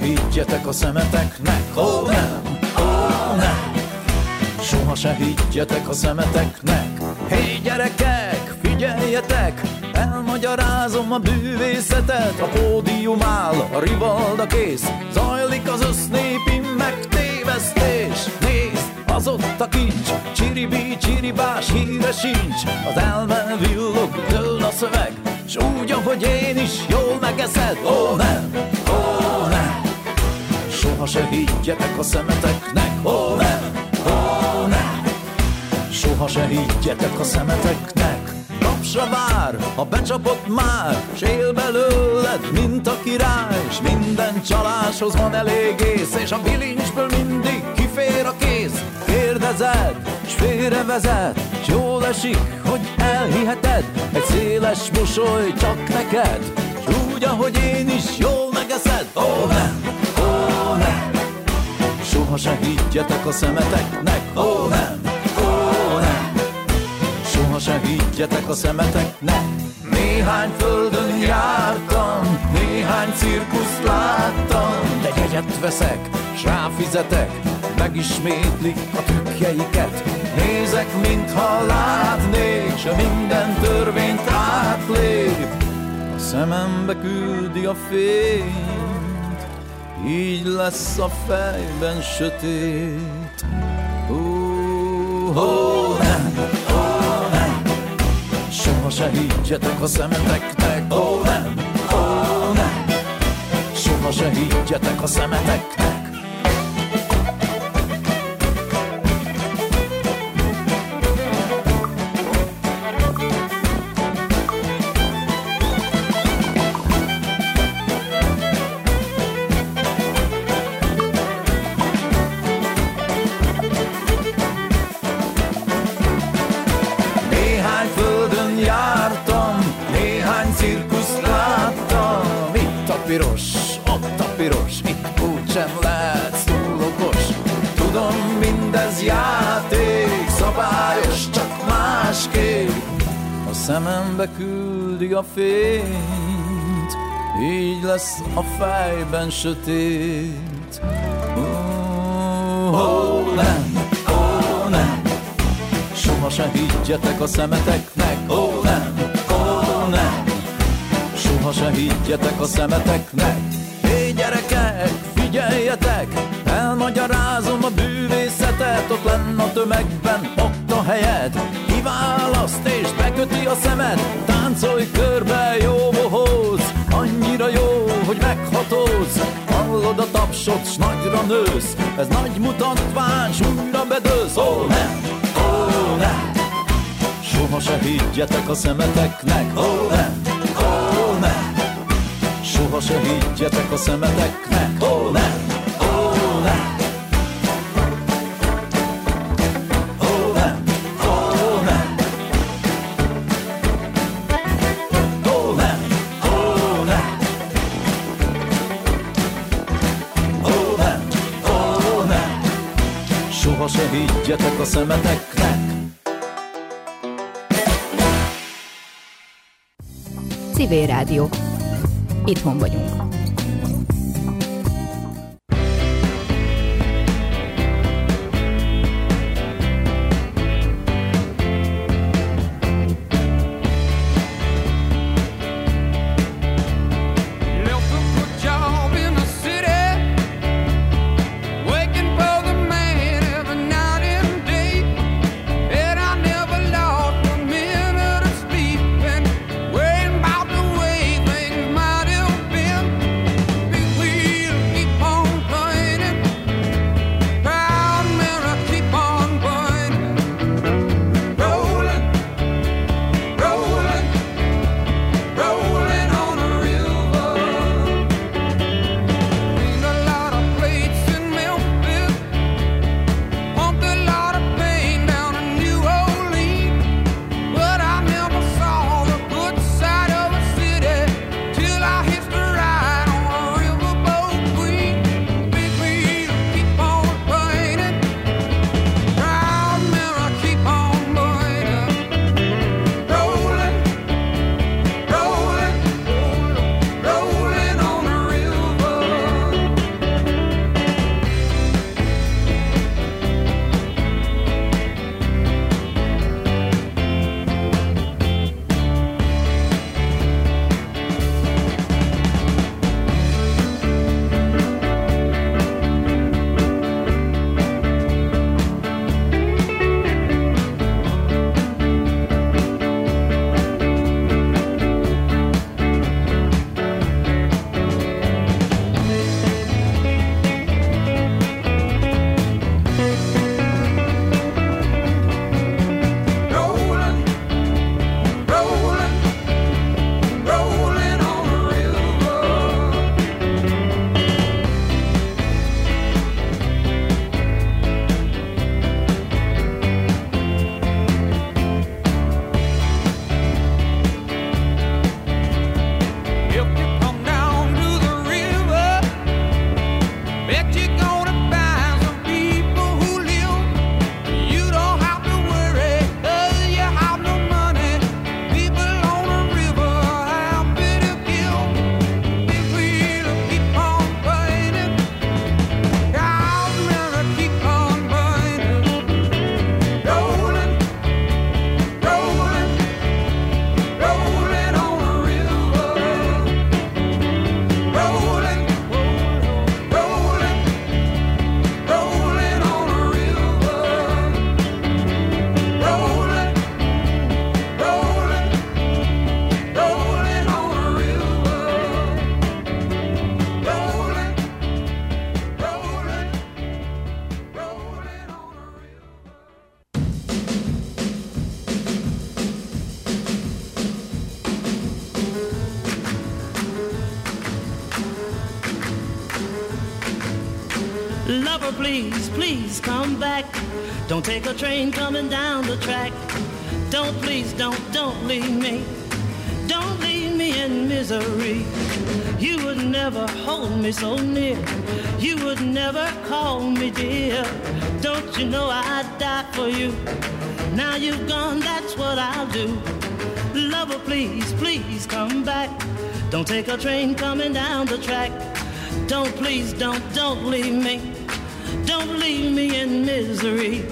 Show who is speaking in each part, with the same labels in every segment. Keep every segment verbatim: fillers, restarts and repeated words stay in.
Speaker 1: higgyetek a szemeteknek, ó nem, ó nem. Soha se higgyetek a szemeteknek. Hé gyerekek, figyeljetek, elmagyarázom a bűvészetet. A pódium áll, a rivalda kész, zajlik az össznépi megtévesztés. Nézd, az ott a kincs, csiribi, csiribás, híre sincs. Az elme villog, dől a szöveg, s úgy, ahogy én is, jól megeszed. Ó nem, ó nem. Soha se higgyetek a szemeteknek, ó nem, ó nem. Soha se higgyetek a szemeteknek. Tapsra vár, ha becsapott már, s él belőled, mint a király. S minden csaláshoz van elég ész, és a bilincsből mindig kifér a kész. Kérdezed, s félrevezet, s jól esik, hogy elhiheted. Egy széles mosoly csak neked, s úgy, ahogy én is, jól megeszed. Ó nem, ó nem. Soha se higgyetek a szemeteknek, ó nem, ó nem. Soha se higgyetek a szemeteknek. Néhány földön jártam, néhány cirkuszt láttam, de jegyet veszek, s ráfizetek, megismétlik a trükkjeiket. Nézek, mintha látnék, s minden törvényt átlép. A szemembe küldi a fényt, így lesz a fejben sötét. Ó, ó, nem, ó, nem. Soha se higgyetek a szemeteknek, ó, nem, ó, nem. Soha se higgyetek a szemeteknek. Piros, ott a piros, itt úgysem lehetsz túl okos. Tudom, mindez játék, szabályos, csak másképp. A szemembe küldi a fényt, így lesz a fejben sötét. Ó, ó nem, ó nem. Soha se higgyetek a szemeteknek, ó nem, ó nem. Soha se higgyetek a szemeteknek. Hé gyerekek, figyeljetek, elmagyarázom a bűvészetet. Ott lenn a tömegben, ott a helyed, kiválaszt és beköti a szemed. Táncolj körbe, jó bohóc, annyira jó, hogy meghatódsz. Hallod a tapsot, s nagyra nősz, ez nagy mutatvány, s újra bedőlsz. Ó nem, ó nem. Soha se higgyetek a szemeteknek, ó nem, ó nem. Soha se higgyetek a szemeteknek, ó nem, ó nem. Ó nem, ó nem. Ó nem, ó nem. Ó nem, ó nem. Soha se higgyetek a szemeteknek.
Speaker 2: Civil Rádió. Itthon vagyunk.
Speaker 3: Been please, please come back. Don't take a train coming down the track. Don't, please, don't, don't leave me. Don't leave me in misery. You would never hold me so near. You would never call me dear. Don't you know I'd die for you? Now you've gone, that's what I'll do. Lover, please, please come back. Don't take a train coming down the track. Don't, please, don't, don't leave me. Don't leave me in misery.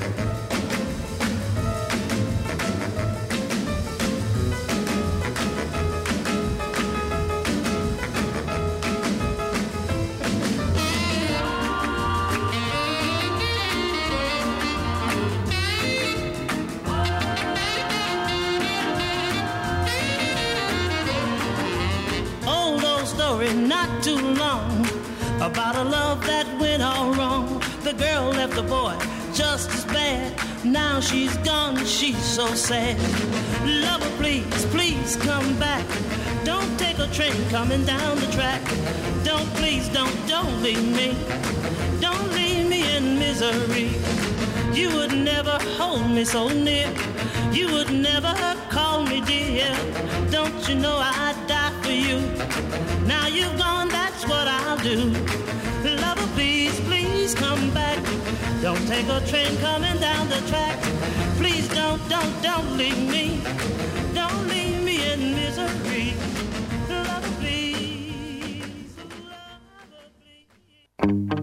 Speaker 3: Not too long about a love that went all wrong. The girl left the boy just as bad. Now she's gone, she's so sad. Lover, please, please come back. Don't take a train coming down the track. Don't, please, don't, don't leave me. Don't leave me in misery. You would never hold me so near. You would never call me dear. Don't you know I'd die for you? Now you've gone, that's what I'll do. Lover, please, please come back. Don't take a train coming down the track. Please don't, don't, don't leave me. Don't leave me in misery. Lover, please. Lover, please.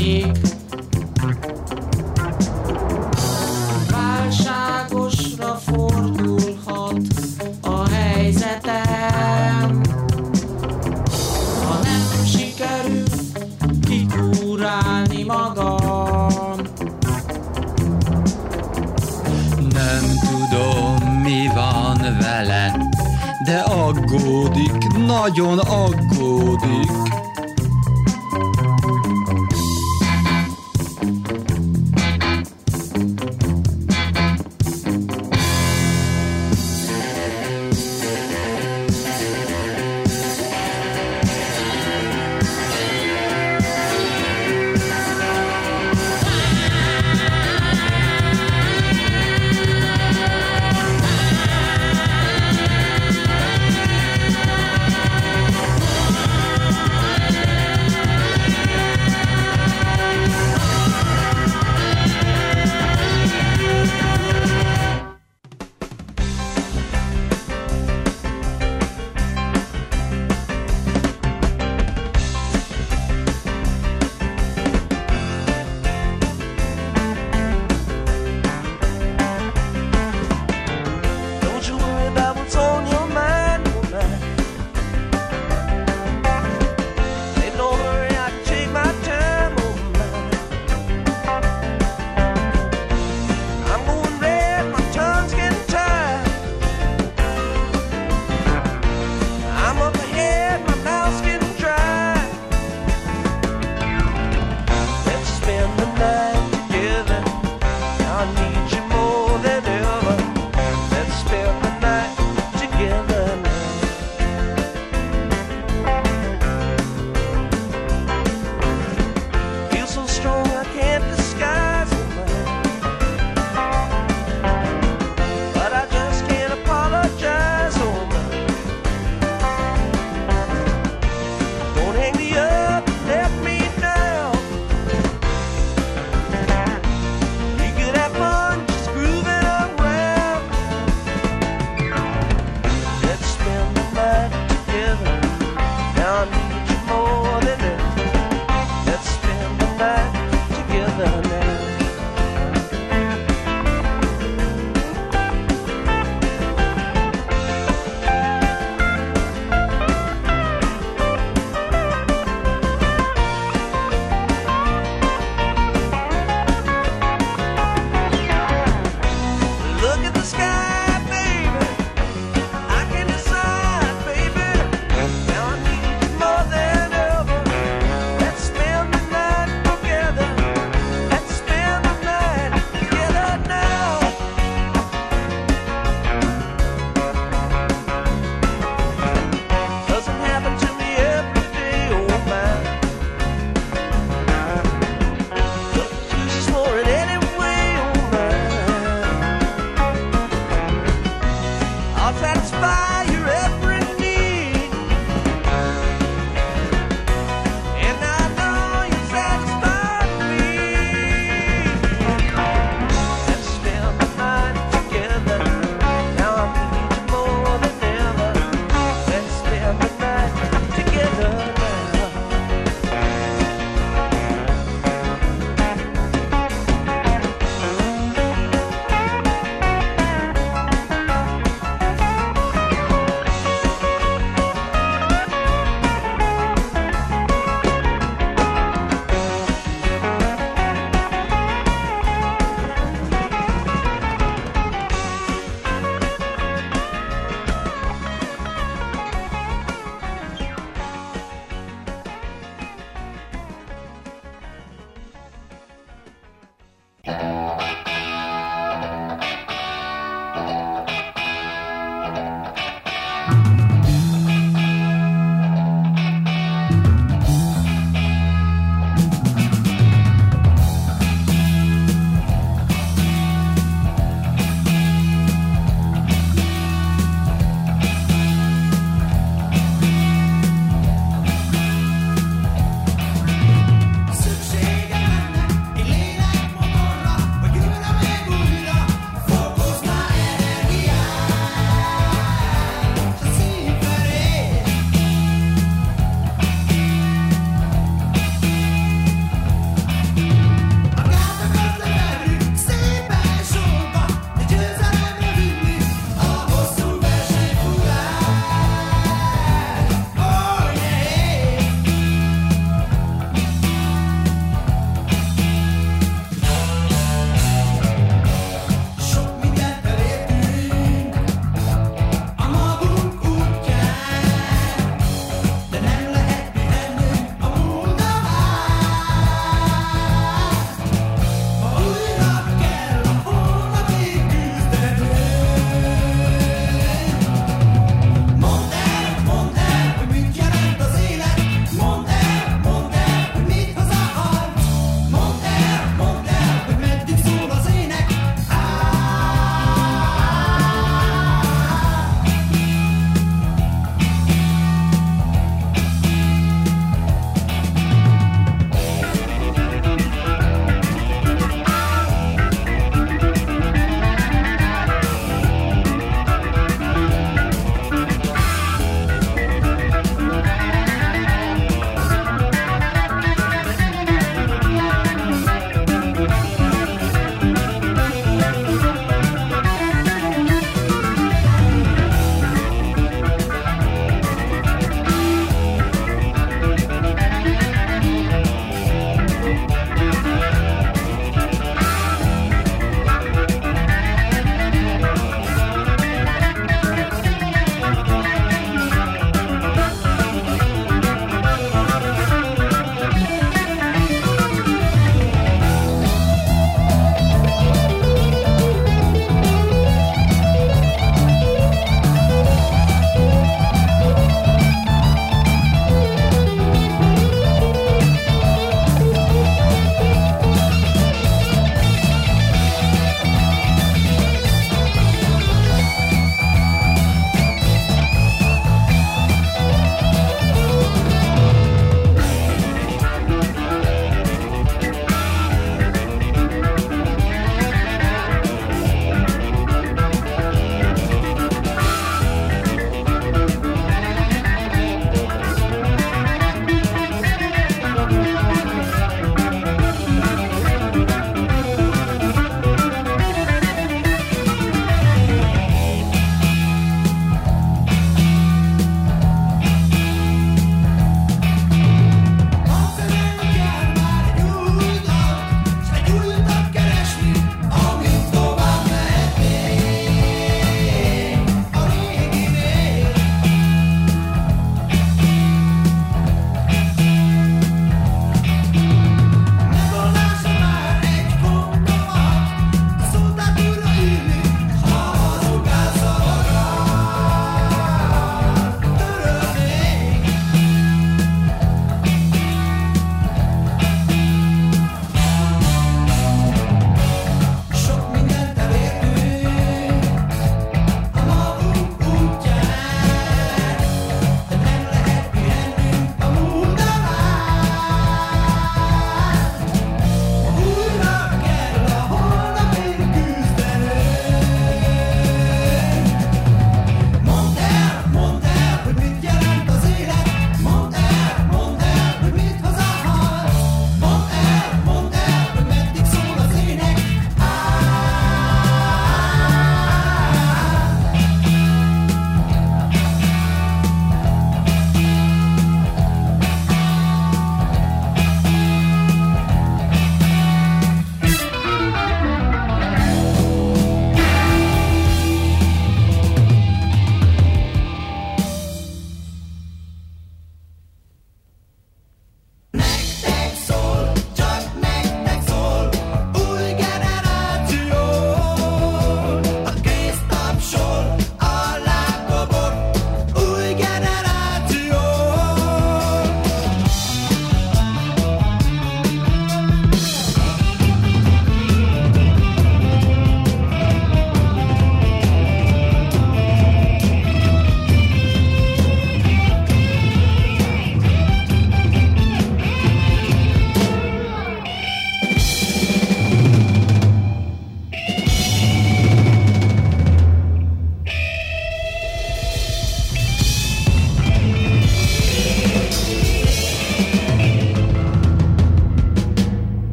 Speaker 4: árnyék. Válságosra fordulhat a helyzetem, ha nem sikerül kikúrálni magam.
Speaker 5: Nem tudom, mi van vele, de aggódik, nagyon aggódik.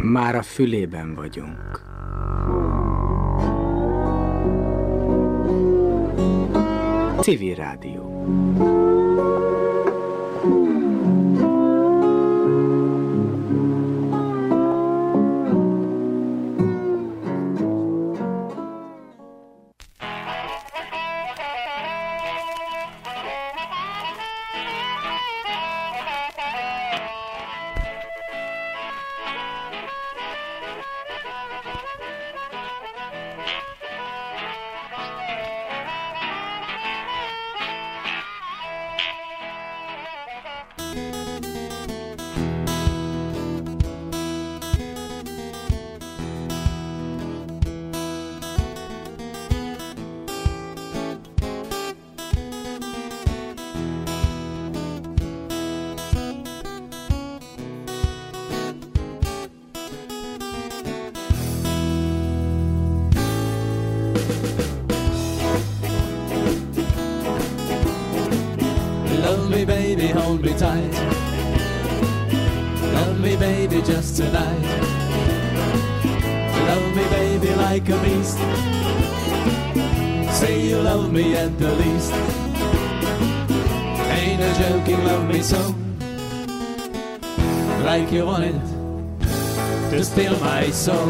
Speaker 6: Már a fülében vagyunk. Civil Rádió.
Speaker 1: Love me, baby, hold me tight. Love me, baby, just tonight. Love me, baby, like a beast. Say you love me at the least. Ain't no joking, love me so. Like you wanted to steal my soul.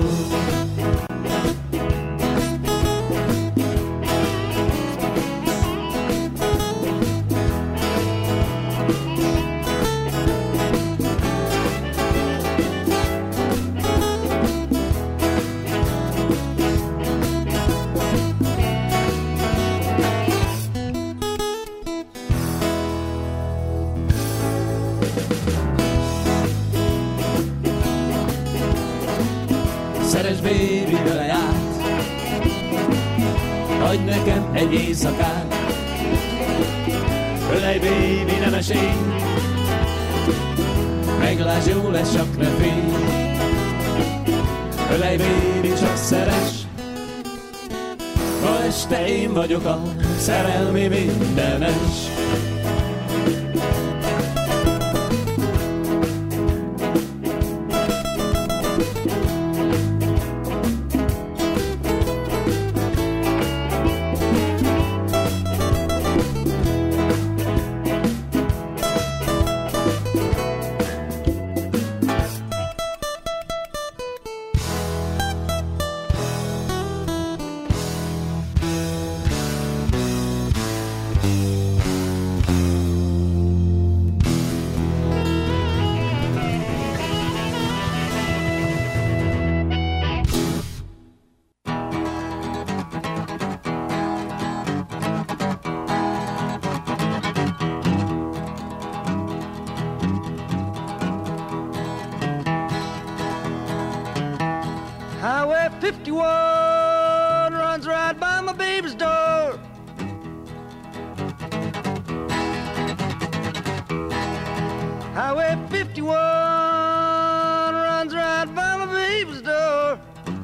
Speaker 1: Szeres baby vele járt, adj nekem egy éjszakát. Ölej baby, nem esély, meglásd, jó lesz, csak ne félj. Ölej baby, csak szeres, ma este én vagyok a szerelmi mindenes.
Speaker 3: Highway fifty-one runs right by my baby's door. Highway fifty-one runs right by my baby's door.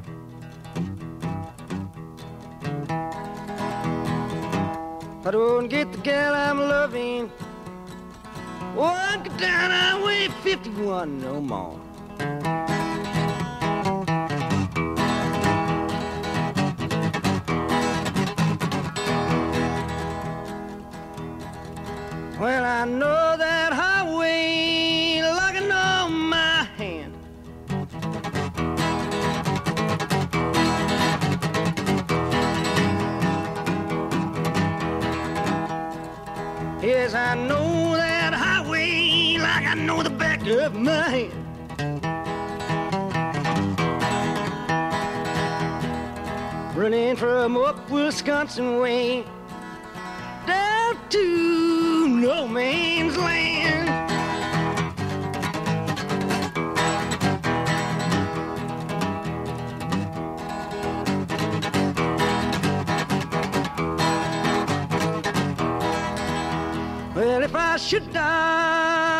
Speaker 3: I don't get the gal I'm loving, walk down Highway fifty-one no more. Well, I know that highway like I know my hand. Yes, I know that highway like I know the back of my hand. Running from up Wisconsin way down to no man's land. Well, if I should die